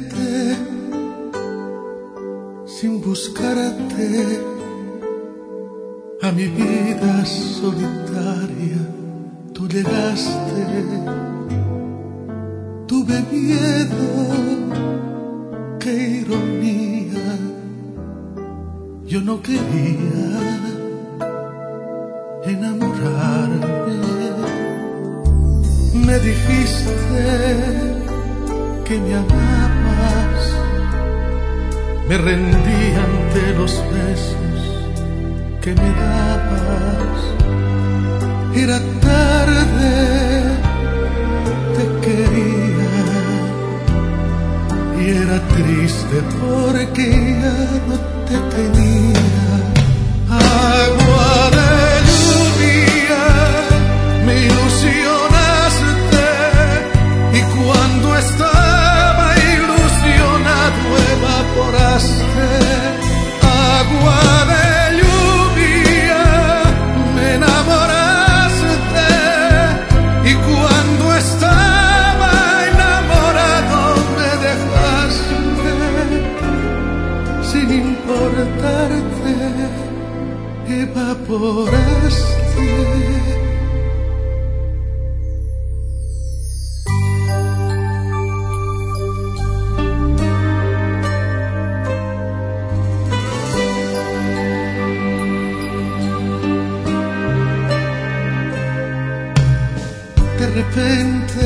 repente, sin buscarte, a mi vida solitaria tú llegaste. Tuve miedo, qué ironía, yo no quería enamorarme. Me dijiste que me amabas, me rendí ante los besos que me dabas. Era tarde, te quería y era triste porque ya no te tenía. Agua de lluvia, me ilusionaste y cuando estaba ilusionado evaporaste. Agua de lluvia, me enamoraste y cuando estaba enamorado me dejaste. Sin importarte evaporaste. De repente,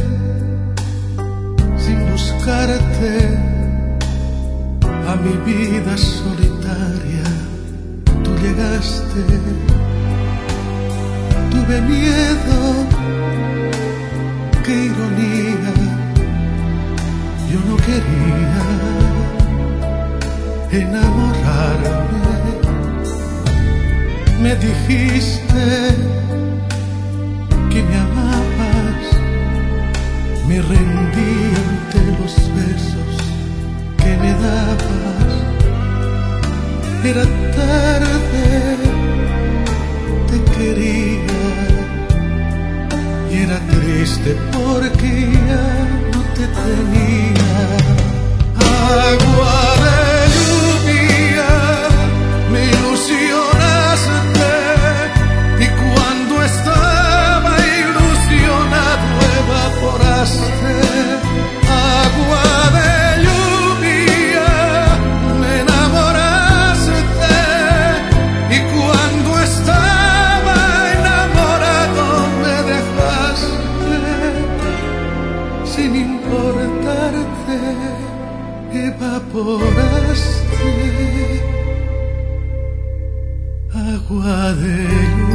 sin buscarte, a mi vida solitaria tú llegaste. Tuve miedo, qué ironía, yo no quería enamorarme. Me dijiste que me amabas, me rendí ante los besos que me dabas. Era tarde, te quería y era triste porque ya no te tenía. Agua de lluvia, me ilusionaste y cuando estaba ilusionado evaporaste. Agua de lluvia, me enamoraste y cuando estaba enamorado me dejaste. Sin importarte evaporaste. Agua de lluvia.